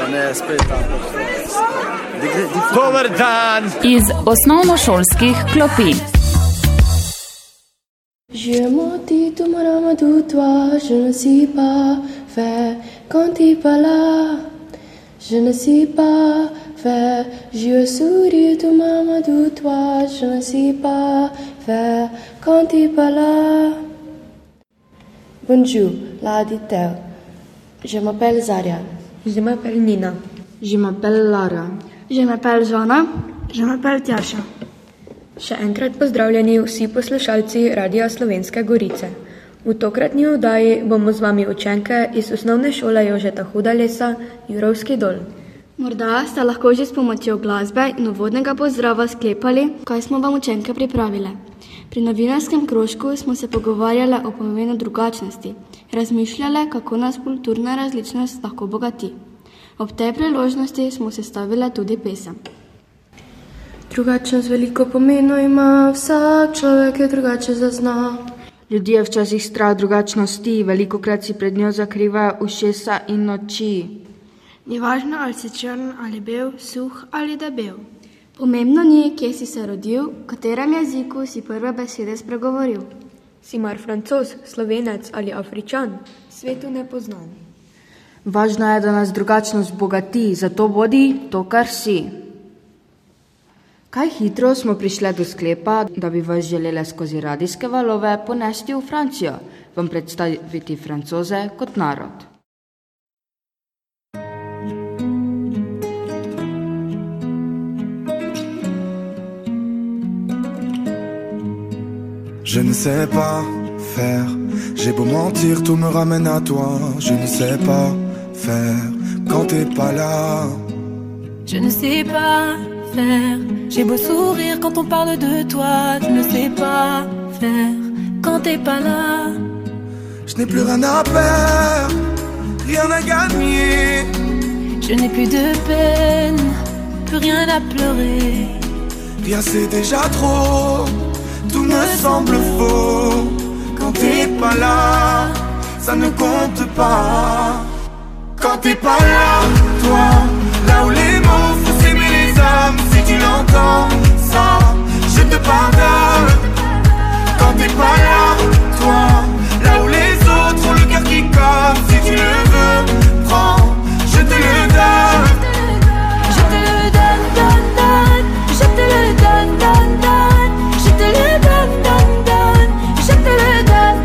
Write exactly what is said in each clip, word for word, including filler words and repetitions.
ne, spet ta. Dober dan! Iz osnovnošolskih klopi. Je menti tout mon âme de toi, je ne sais pas faire quand t'es pas là. Je ne sais pas faire, je souris tout mon âme de toi, je ne sais pas faire quand t'es pas là. Bonjour, la dit-elle. Je m'appelle Zaria. Je m'appelle Nina. Je m'appelle Lara. Je m'appelle Joana. Je m'appelle Tjaša. Še enkrat pozdravljeni vsi poslušalci Radia Slovenske Gorice. V tokratni oddaji bomo z vami učenke iz osnovne šole Jožeta Hudalesa, Jurovski dol. Morda ste lahko že s pomočjo glasbe in uvodnega pozdrava sklepali, kaj smo vam učenke pripravile. Pri novinarskem krožku smo se pogovarjali o pomenu drugačnosti, razmišljali, kako nas kulturna različnost lahko bogati. Ob tej priložnosti smo sestavili tudi pesem. Drugačnost veliko pomenu ima, vsak človek je drugače zazna. Ljudje včasih strah drugačnosti, velikokrat si pred njo zakrivajo ušesa in oči. Ni važno, ali si črn ali bel, suh ali debel. Pomembno ni, kje si se rodil, v katerem jeziku si prve besede spregovoril. Si mar Francoz, Slovenec ali Afričan, svetu nepoznan. Važno je, da nas drugačnost bogati, zato bodi to, kar si. Kaj hitro smo prišli do sklepa, da bi vas želeli skozi radijske valove ponesti v Francijo, vam predstaviti Francoze kot narod. Je ne sais pas faire, j'ai beau mentir, tout me ramène à toi. Je ne sais pas faire quand t'es pas là. Je ne sais pas faire, j'ai beau sourire quand on parle de toi. Je ne sais pas faire quand t'es pas là. Je n'ai plus rien à perdre, rien à gagner. Je n'ai plus de peine, plus rien à pleurer. Rien c'est déjà trop, tout me semble faux. Quand t'es pas là, ça ne compte pas. Quand t'es pas là, toi, là où les mots font s'aimer les âmes. Si tu l'entends, ça, je te pardonne. Quand t'es pas là, toi, là où les autres ont le cœur qui colle. Si tu le veux, prends, je te le donne. Je te le donne, donne, donne. Je te le donne, donne, donne. Je te le donne, donne, donne. Je te le donne.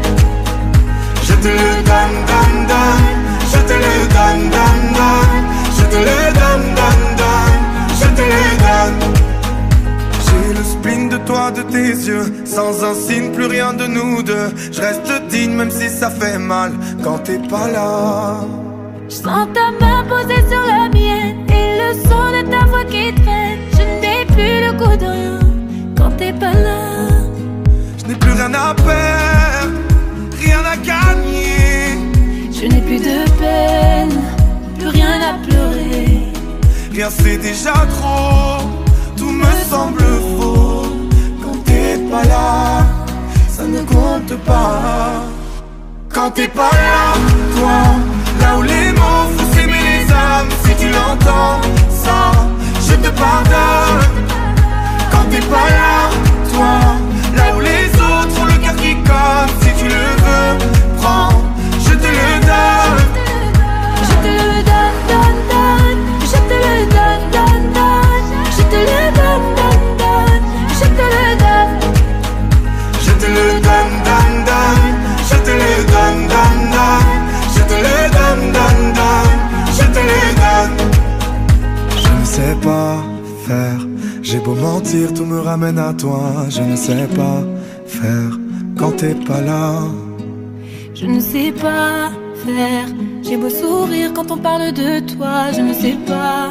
Je te le donne, donne, donne. Je te le donne, donne, donne. Je te le donne, donne, donne. Je te le donne. J'ai le spleen de toi, de tes yeux. Sans un signe, plus rien de nous deux. Je reste digne même si ça fait mal quand t'es pas là. Je sens ta main posée sur la mienne et le son de ta voix qui traîne. Je n'ai plus le goût de rien quand t'es pas là. Je n'ai plus rien à perdre, rien à gagner. Je n'ai plus de peine, plus rien à pleurer. Rien c'est déjà trop, tout me semble faux. Quand t'es pas là, ça ne compte pas. Quand t'es pas là, toi, là où les mots font s'aimer les âmes. Si tu l'entends, ça, je te pardonne. Quand t'es pas là, toi, là où les autres ont le cœur qui colle. Si tu le veux, prends, je te le donne. Je te le donne, donne, donne. Je te le donne, donne, donne. Je te le donne, donne, donne. Je te le donne. Je te le donne, donne, donne. Je te le donne, donne, donne. Je te le donne, donne, donne. Je te le donne. Je ne sais pas faire, j'ai beau mentir, tout me ramène à toi. Je ne sais pas faire quand t'es pas là. Je ne sais pas faire, j'ai beau sourire quand on parle de toi. Je ne sais pas.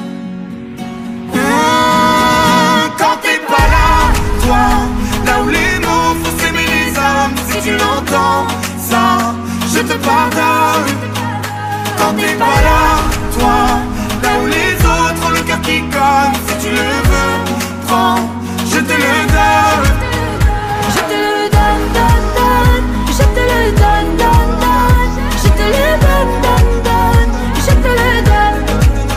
Mmh, quand t'es pas là, toi, là où les mots font s'aimer les âmes. Si tu l'entends, ça, je te pardonne. Quand t'es pas là, toi, là où les autres ont le cœur qui colle. Si tu le veux, prends, je te le donne. Je te le donne, donne, donne. Je te le donne, donne, donne. Je te le donne, donne, donne. Je te le donne.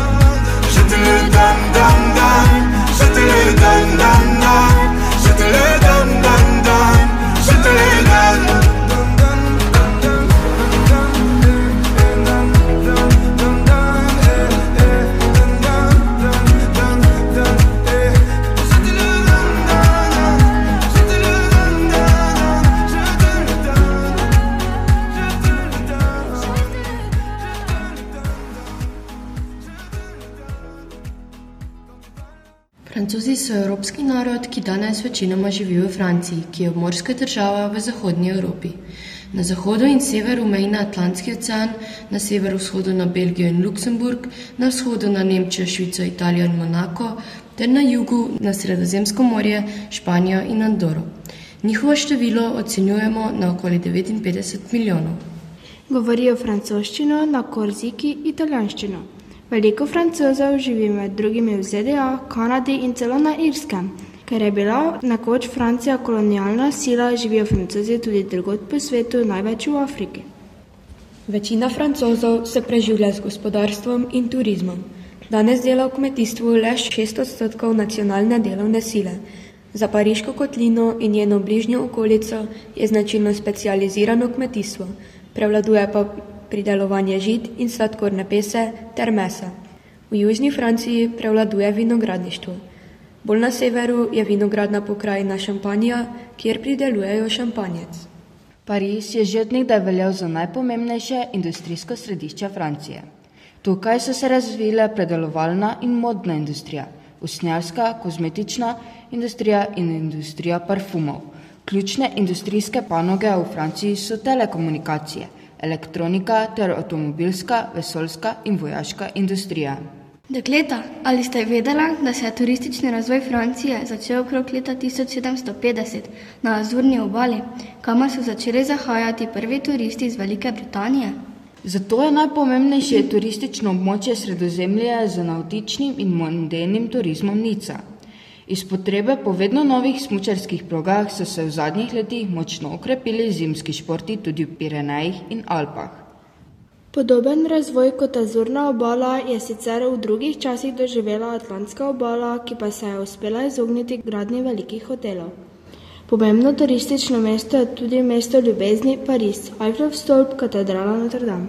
Francozi so evropski narod, ki danes večinoma živi v Franciji, ki je obmorska država v zahodnji Evropi. Na zahodu in severu meji na Atlantski ocean, na severovzhodu na Belgijo in Luksemburg, na vzhodu na Nemčijo, Švico, Italijo in Monako, ter na jugu na Sredozemsko morje, Španijo in Andoro. Njihovo število ocenjujemo na okoli devetinpetdeset milijonov. Govorijo francoščino, na Korziki italijanščino. Veliko Francozov živi med drugimi v Z D A, Kanadi in celo na Irskem. Ker je bila nekoč Francija kolonialna sila, živijo Francozi tudi drugod po svetu, največ v Afriki. Večina Francozov se preživlja z gospodarstvom in turizmom. Danes dela v kmetijstvu le šest odstotkov nacionalne delovne sile. Za Pariško kotlino in njeno bližnjo okolico je značilno specializirano kmetijstvo, prevladuje pa pridelovanje žit in sladkorne pese ter mesa. V južni Franciji prevladuje vinogradništvo. Bolj na severu je vinogradna pokrajina Šampanija, kjer pridelujejo šampanjec. Pariz je že od nekdaj veljal za najpomembnejše industrijsko središče Francije. Tukaj so se razvile predelovalna in modna industrija, usnjarska, kozmetična industrija in industrija parfumov. Ključne industrijske panoge v Franciji so telekomunikacije, elektronika ter avtomobilska, vesoljska in vojaška industrija. Dekleta, ali ste vedela, da se je turistični razvoj Francije začel okrog leta tisoč sedemsto petdeset na Azurni obali, kamor so začeli zahajati prvi turisti iz Velike Britanije? Zato je najpomembnejše turistično območje Sredozemlja z navtičnim in mondenim turizmom Nica. Iz potrebe po vedno novih smučarskih progah so se v zadnjih letih močno okrepili zimski športi tudi v Pirenejih in Alpah. Podoben razvoj kot Azurna obala je sicer v drugih časih doživela Atlantska obala, ki pa se je uspela izogniti gradnji velikih hotelov. Pomembno turistično mesto je tudi mesto ljubezni Pariz, Eifflov stolp, katedrala Notre Dame.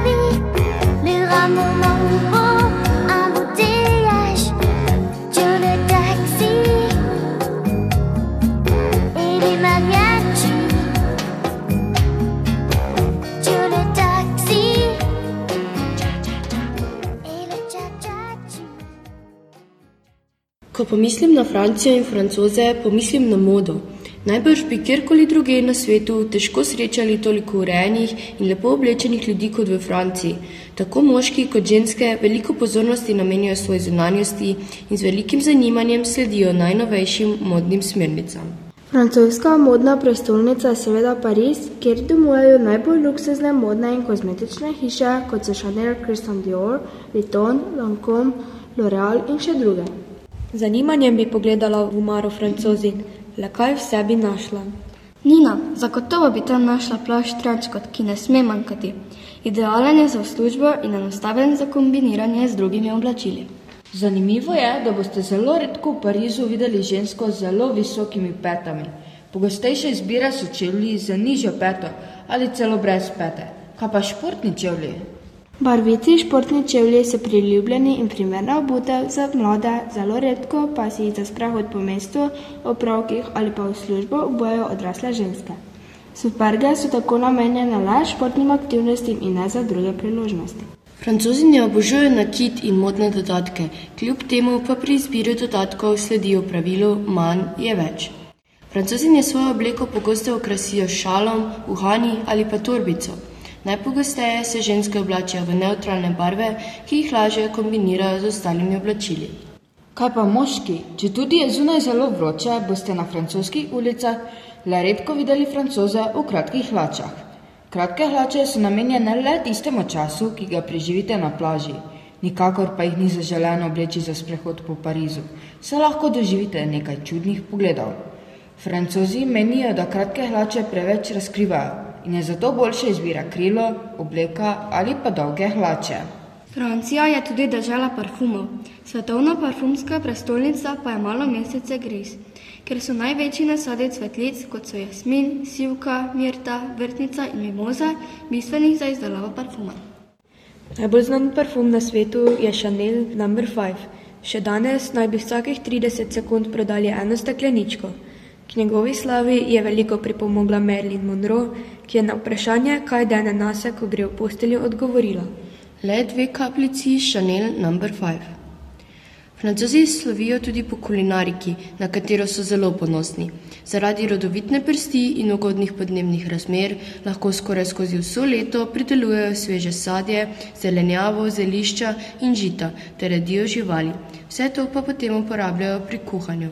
Mon mambo, embouteillage, Dieu le Ko pomislim na Francijo in Francoze, pomislim na modo. Najbrž bi kjerkoli drugje na svetu težko srečali toliko urejenih in lepo oblečenih ljudi kot v Franciji. Tako moški kot ženske veliko pozornosti namenjajo svoji zunanjosti in z velikim zanimanjem sledijo najnovejšim modnim smernicam. Francoska modna prestolnica je seveda Pariz, kjer domujejo najbolj luksuzne modne in kozmetične hiše, kot so Chanel, Christian Dior, Vuitton, Lancôme, L'Oréal in še druge. Zanimanjem bi pogledala v omaro Francozi, le kaj vse bi našla. Nina, zagotovo bi tam našla plašč trenčkot, ki ne sme manjkati. Idealen je za službo in enostaven za kombiniranje z drugimi oblačili. Zanimivo je, da boste zelo redko v Parizu videli žensko z zelo visokimi petami. Pogostejše izbire so čevlji z nižjo peto ali celo brez pete. Kaj pa športni čevlji? Barviti športni čevlji so priljubljeni in primerna obutev za mlade, zelo redko pa si jih za sprehod po mestu, opravkih ali pa v službo obujejo odrasle ženske. Superge so tako namenjene le športnim aktivnostim in ne za druge priložnosti. Francozi ne obožujejo nakit in modne dodatke, kljub temu pa pri izbiri dodatkov sledijo pravilu manj je več. Francozi ne svojo obleko pogosto okrasijo s šalom, uhani ali pa torbico. Najpogosteje se ženske oblačijo v nevtralne barve, ki jih lažje kombinirajo z ostalimi oblačili. Kaj pa moški? Če tudi je zunaj zelo vroče, boste na francoskih ulicah le redko videli Francoze v kratkih hlačah. Kratke hlače so namenjene le tistemu času, ki ga preživite na plaži. Nikakor pa jih ni zaželeno obleči za sprehod po Parizu. Se lahko doživite nekaj čudnih pogledov. Francozi menijo, da kratke hlače preveč razkrivajo in je zato boljše izbira krilo, obleka ali pa dolge hlače. Francija je tudi dežela parfumov. Svetovna parfumska prestolnica pa je malo mestece Gris, ker so največji nasadi cvetlic, kot so jasmin, sivka, mirta, vrtnica in mimoza, bistvenih za izdelavo parfuma. Najbolj znan parfum na svetu je Chanel number five. Še danes naj bi vsakih trideset sekund prodali eno stekleničko. K njegovi slavi je veliko pripomogla Marilyn Monroe, ki je na vprašanje, kaj dene nase, ko gre v posteljo, odgovorila: Le dve kapljici Chanel number five. Francozi slovijo tudi po kulinariki, na katero so zelo ponosni. Zaradi rodovitne prsti in ugodnih podnebnih razmer lahko skoraj skozi vso leto pridelujejo sveže sadje, zelenjavo, zelišča in žita ter redijo živali. Vse to pa potem uporabljajo pri kuhanju.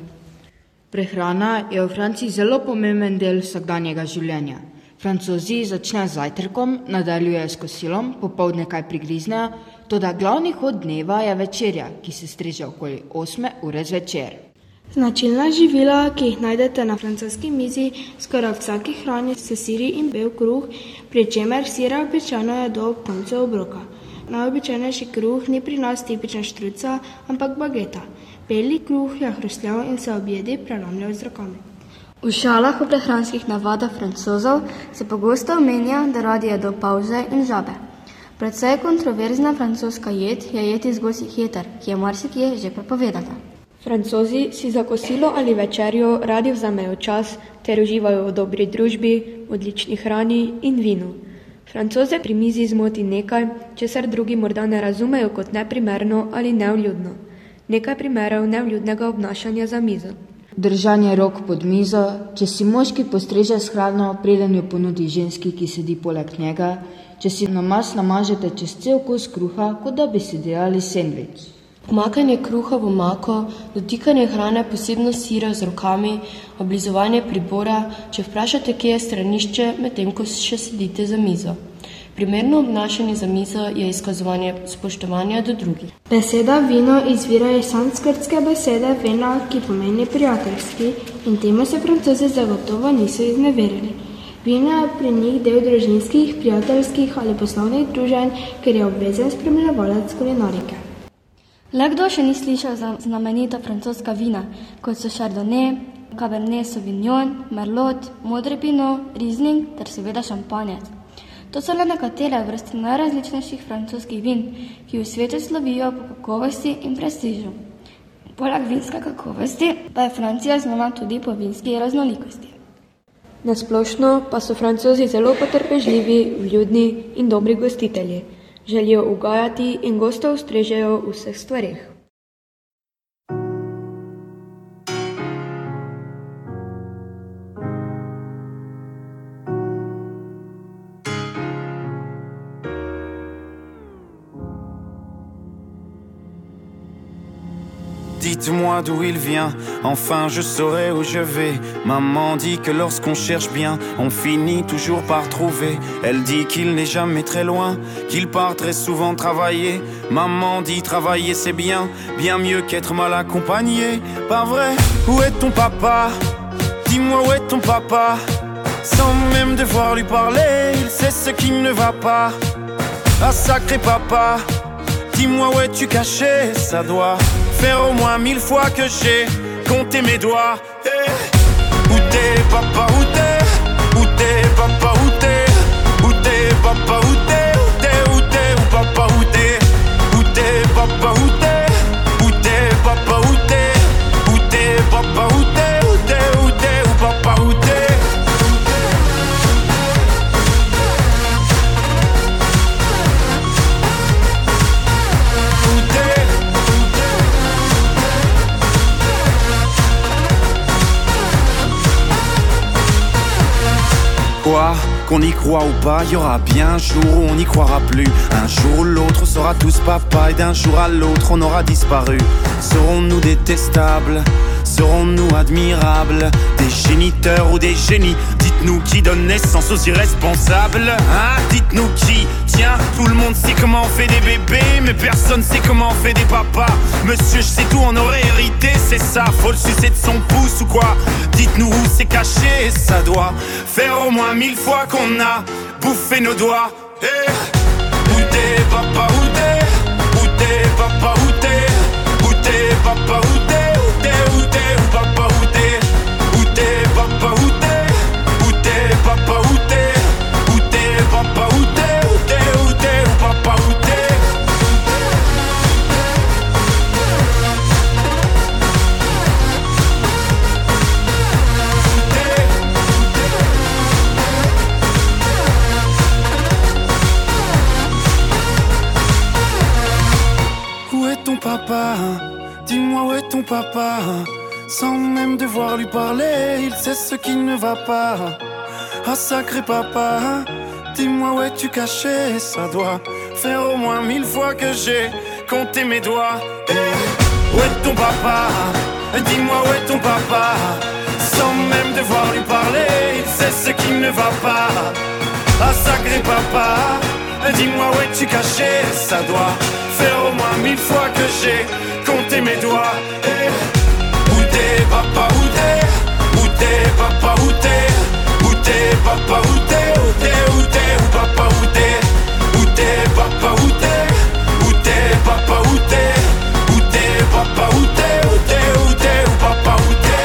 Prehrana je v Franciji zelo pomemben del vsakdanjega življenja. Francozi začnejo z zajtrkom, nadaljujejo s kosilom, popoldne kaj prigriznejo, toda glavni hod dneva je večerja, ki se streže okoli osme ure zvečer. Značilna živila, ki jih najdete na francoski mizi, skoraj vsaki hrani so siri in bel kruh, pri čemer sira običajno jedo ob koncu obroka. Najobičajnejši kruh ni pri nas tipična štruca, ampak bageta. Beli kruh je hrustljav in se ob jedi prelomljav z rokami. V šalah o prehranskih navadah Francozov se pogosto omenja, da radi jedo pavze in žabe. Predvsej kontroverzna francoska jed je jed iz gosjih jeter, ki je marsikje že prepovedana. Francozi si za kosilo ali večerjo radi vzamejo čas ter uživajo v dobri družbi, odlični hrani in vinu. Francoze pri mizi zmoti nekaj, česar drugi morda ne razumejo kot neprimerno ali nevljudno. Nekaj primerov nevljudnega obnašanja za mizo. Držanje rok pod mizo, če si moški postreže s hrano, preden jo ponudi ženski, ki sedi poleg njega, če si namaz namažete čez cel kos kruha, kot da bi si delali sendvič. Pomakanje kruha v omako, dotikanje hrane, posebno sira z rokami, oblizovanje pribora, če vprašate, kje je stranišče, medtem ko še sedite za mizo. Primerno obnašanje za mizo je izkazovanje spoštovanja do drugih. Beseda vino izvira iz sanskrtske besede vena, ki pomeni prijateljski, in temu se Francozi zagotovo niso izneverili. Vino je pri njih del družinskih, prijateljskih ali poslovnih druženj, ker je obvezen spremljevalec kulinarike. Le kdo še ni slišal za znamenita francoska vina, kot so Chardonnay, Cabernet Sauvignon, Merlot, modri pinot, Riesling ter seveda šampanjec. To so le nekatere vrste najrazličnejših francoskih vin, ki v svetu slovijo po kakovosti in prestižu. Poleg vinske kakovosti pa je Francija znana tudi po vinski raznolikosti. Na splošno pa so Francozi zelo potrpežljivi, vljudni in dobri gostitelji. Želijo ugajati in gostov ustrežejo v vseh stvareh. dites-moi d'où il vient, enfin je saurai où je vais. Maman dit que lorsqu'on cherche bien, on finit toujours par trouver. Elle dit qu'il n'est jamais très loin, qu'il part très souvent travailler. Maman dit travailler c'est bien, bien mieux qu'être mal accompagné. Pas vrai? Où est ton papa? Dis-moi où est ton papa? Sans même devoir lui parler, il sait ce qui ne va pas. Ah sacré papa, dis-moi où es-tu caché? Ça doit faire au moins mille fois que j'ai compté mes doigts. Hey. Où t'es papa, où t'es? Où t'es papa, où t'es? Où t'es papa, où t'es? Où t'es, où t'es, où papa, où t'es? Où t'es papa, où t'es? Où t'es papa, où t'es? Où t'es papa, où t'es? Où t'es, où t'es, où papa, où t'es? Quoi, qu'on y croit ou pas, y aura bien un jour où on n'y croira plus. Un jour ou l'autre, on sera tous papa, et d'un jour à l'autre, on aura disparu. Serons-nous détestables? Serons-nous admirables? Des géniteurs ou des génies? Dites-nous qui donne naissance aux irresponsables, hein? Dites-nous qui? Tiens, tout le monde sait comment on fait des bébés, mais personne sait comment on fait des papas. Monsieur, je sais tout, on aurait hérité, c'est ça. Faut le sucer de son pouce ou quoi? Dites-nous où c'est caché, ça doit faire au moins mille fois qu'on a bouffé nos doigts. Hey. Où t'es papa, où t'es? Où t'es papa, où t'es? Où t'es papa, où t'es? Où t'es, où t'es, où papa, où t'es? Où t'es papa, où t'es? Où t'es papa, où t'es? Où t'es papa, où t'es? Où t'es, où t'es, où papa, où t'es? Où est ton papa? Dis-moi où est ton papa? Sans même devoir lui parler, il sait ce qui ne va pas. Ah sacré papa, dis-moi où es-tu caché? Ça doit faire au moins mille fois que j'ai compté mes doigts. Hey. Où est ton papa? Dis-moi où est ton papa? Sans même devoir lui parler, il sait ce qui ne va pas. Ah sacré papa, dis-moi où es-tu caché? Ça doit faire au moins mille fois que j'ai compté mes doigts. Hey. Où t'es papa, où t'es? Où t'es papa, où t'es? Où t'es papa, où t'es? Où t'es, où t'es, où papa, où t'es? Où t'es papa, où t'es? Où t'es papa, où t'es? Où t'es papa, où t'es? Où t'es, où t'es, où papa, où t'es?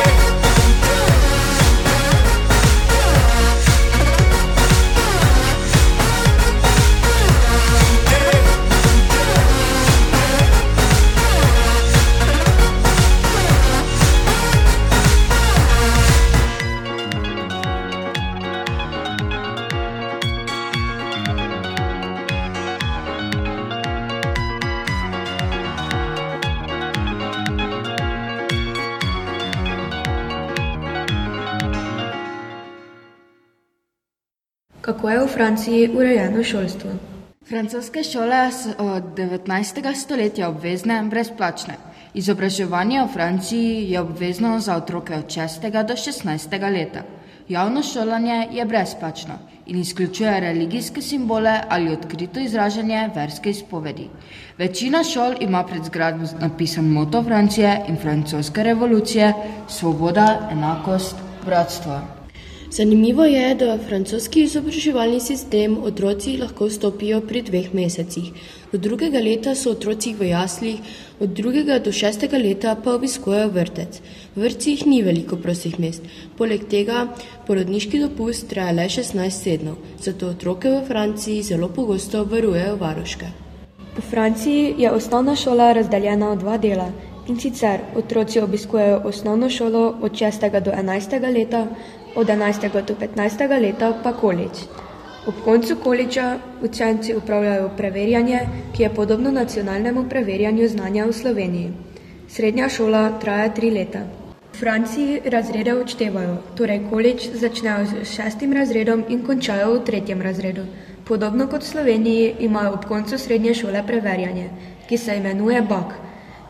Kako je v Franciji urejeno šolstvo? Francoske šole so od devetnajstega stoletja obvezne in brezplačne. Izobraževanje v Franciji je obvezno za otroke od šestega do šestnajstega leta. Javno šolanje je brezplačno in izključuje religijske simbole ali odkrito izražanje verske izpovedi. Večina šol ima pred zgradbo napisan moto Francije in francoske revolucije: svoboda, enakost, bratstvo. Zanimivo je, da v francoski izobraževalni sistem otroci lahko vstopijo pri dveh mesecih. Do drugega leta so otroci v jaslih, od drugega do šestega leta pa obiskujejo vrtec. V vrtcih ni veliko prostih mest. Poleg tega porodniški dopust traja le šestnajst tednov, zato otroke v Franciji zelo pogosto varujejo varuške. V Franciji je osnovna šola razdeljena v dva dela, in sicer otroci obiskujejo osnovno šolo od šestega do enajstega leta, od enajstega do petnajstega leta pa koledž. Ob koncu koledža učenci upravljajo preverjanje, ki je podobno nacionalnemu preverjanju znanja v Sloveniji. Srednja šola traja tri leta. V Franciji razrede odštevajo, torej koledž začnejo s šestim razredom in končajo v tretjem razredu. Podobno kot v Sloveniji imajo ob koncu srednje šole preverjanje, ki se imenuje bak.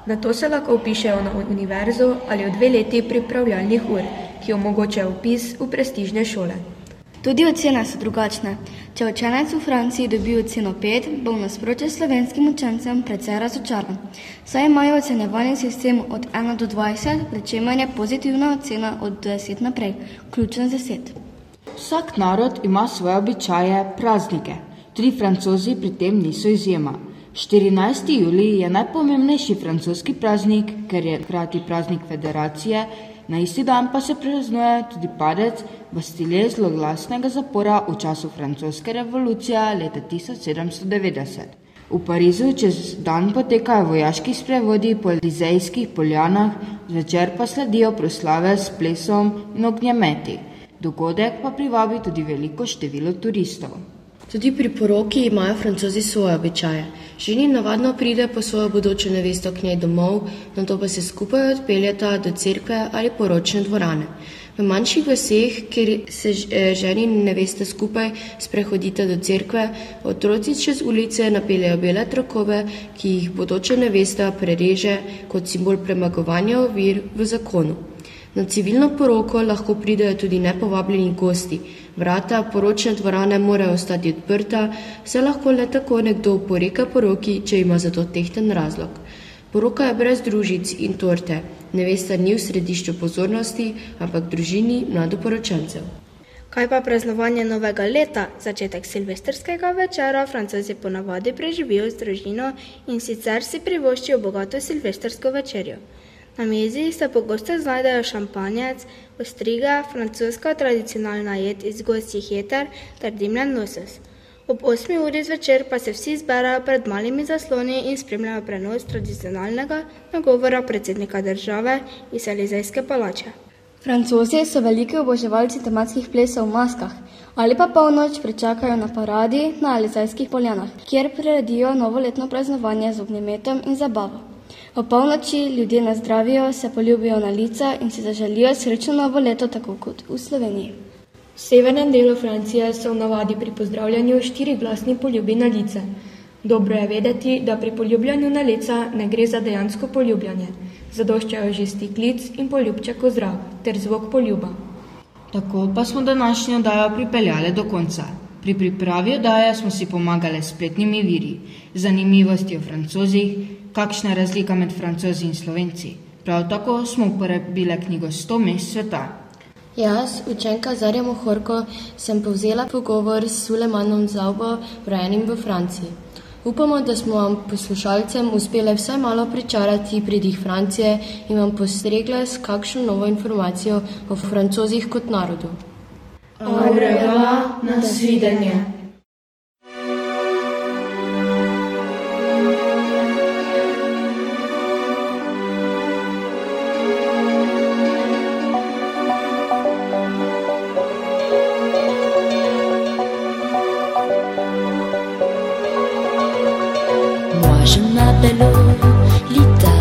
Nato se lahko vpišejo na univerzo ali v dve leti pripravljalnih ur, ki omogočajo vpis v prestižne šole. Tudi ocene so drugačne. Če učenec v Franciji dobi oceno pet, bo v nasprotju s slovenskim učencem precej razočaran. Saj imajo ocenjevalni sistem od ena do dvajset, pri čemer je pozitivna ocena od deset naprej, vključno z deset. Vsak narod ima svoje običaje, praznike. Tudi Francozi pri tem niso izjema. štirinajsti julij je najpomembnejši francoski praznik, ker je hkrati praznik federacije, na isti dan pa se praznuje tudi padec Bastilje zloglasnega zapora v času francoske revolucije leta tisoč sedemsto devetdeset. V Parizu čez dan potekajo vojaški sprevodi po Elizejskih poljanah, zvečer pa sledijo proslave s plesom in ognjemeti. Dogodek pa privabi tudi veliko število turistov. Tudi pri poroki imajo Francozi svoje običaje. Ženin navadno pride po svojo bodočo nevesto k njej domov, nato pa se skupaj odpeljeta do cerkve ali poročne dvorane. V manjših vaseh, kjer se ženin in nevesta skupaj sprehodita do cerkve, otroci čez ulice napeljejo bele trakove, ki jih bodoča nevesta prereže kot simbol premagovanja ovir v zakonu. Na civilno poroko lahko pridejo tudi nepovabljeni gosti. Vrata poročne dvorane morajo ostati odprta, saj lahko le tako nekdo oporeka poroki, če ima za to tehten razlog. Poroka je brez družic in torte. Nevesta ni v središču pozornosti, ampak družini mladoporočencev. Kaj pa praznovanje novega leta, začetek silvestrskega večera, Francozi ponavadi preživijo z družino in sicer si privoščijo bogato silvestrsko večerjo. Na mizi se pogosto znajdejo šampanjec, ostriga, francoska tradicionalna jed iz gosjih jeter ter dimljen losos. Ob osmi uri zvečer pa se vsi zberajo pred malimi zasloni in spremljajo prenos tradicionalnega nagovora predsednika države iz Elizejske palače. Francozi so veliki oboževalci tematskih plesov v maskah ali pa polnoč pričakajo na paradi na Elizejskih poljanah, kjer priredijo novoletno praznovanje z ognjemetom in zabavo. O polnoči ljudje nazdravijo, se poljubijo na lica in si zaželijo srečno novo leto, tako kot v Sloveniji. V severnem delu Francije so v navadi pri pozdravljanju štiriglasni poljubi na lice. Dobro je vedeti, da pri poljubljanju na lica ne gre za dejansko poljubljanje. Zadoščajo že stiklic in poljubček v zrak ter zvok poljuba. Tako pa smo današnjo oddajo pripeljali do konca. Pri pripravi oddaje smo si pomagali s spletnimi viri, zanimivosti o Francozih, kakšna je razlika med Francozi in Slovenci. Prav tako smo uporabili knjigo sto mest sveta. Jaz, učenka Zarja Mohorko, sem povzela pogovor s Sulejmanom Zaubo, rojenim v Franciji. Upamo, da smo vam poslušalcem uspeli vsaj malo pričarati pridih Francije in vam postregle s kakšno novo informacijo o Francozih kot narodu. Au revoir, nasvidenje. Lolita,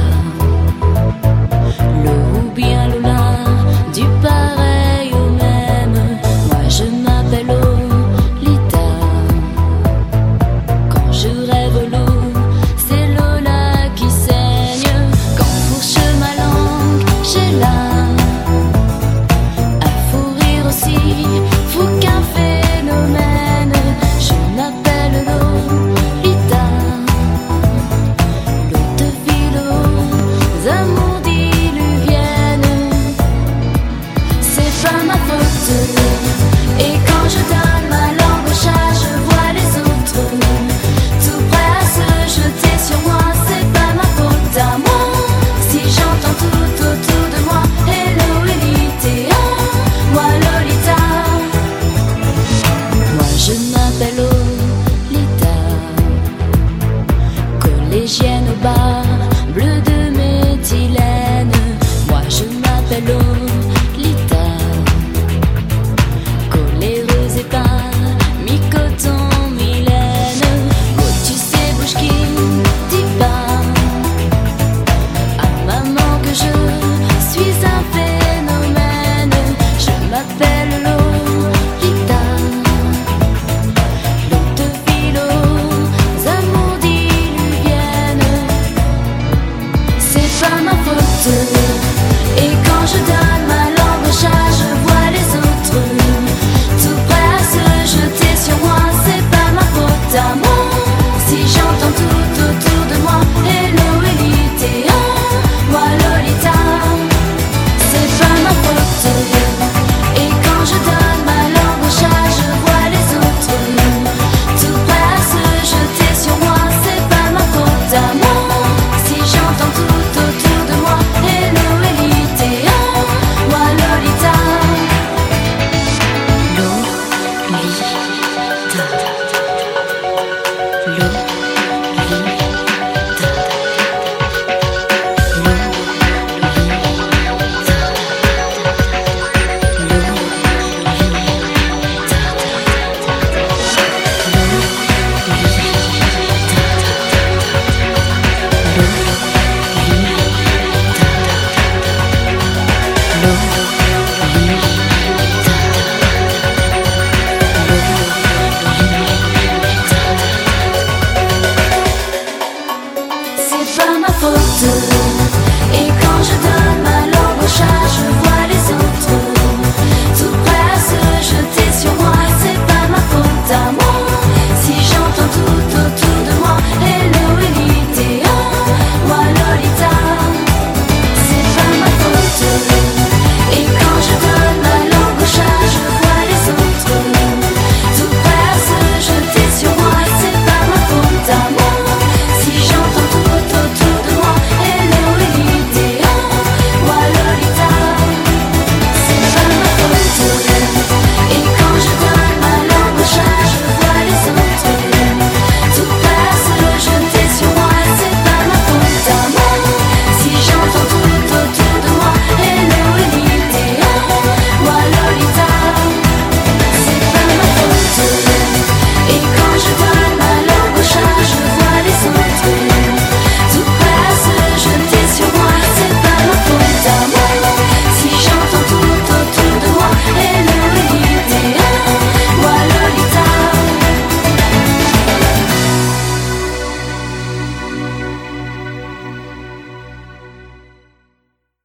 l'eau ou bien Lola, du pareil au même. Moi je m'appelle Lolita. Quand je rêve l'eau, c'est Lola qui saigne. Quand fourche ma langue, j'ai là un fou rire aussi, fou qu'un phénomène. Je m'appelle Lolita. Amours diluviennes, c'est pas ma faute. Et quand je donne ma langue au chat, je vois les autres tout prêts à se jeter sur moi. C'est pas ma faute à moi si j'entends tout autour de moi hello Lolita, moi Lolita. Moi je m'appelle Lolita, collégienne au bar bleu de Méthylène. Moi je m'appelle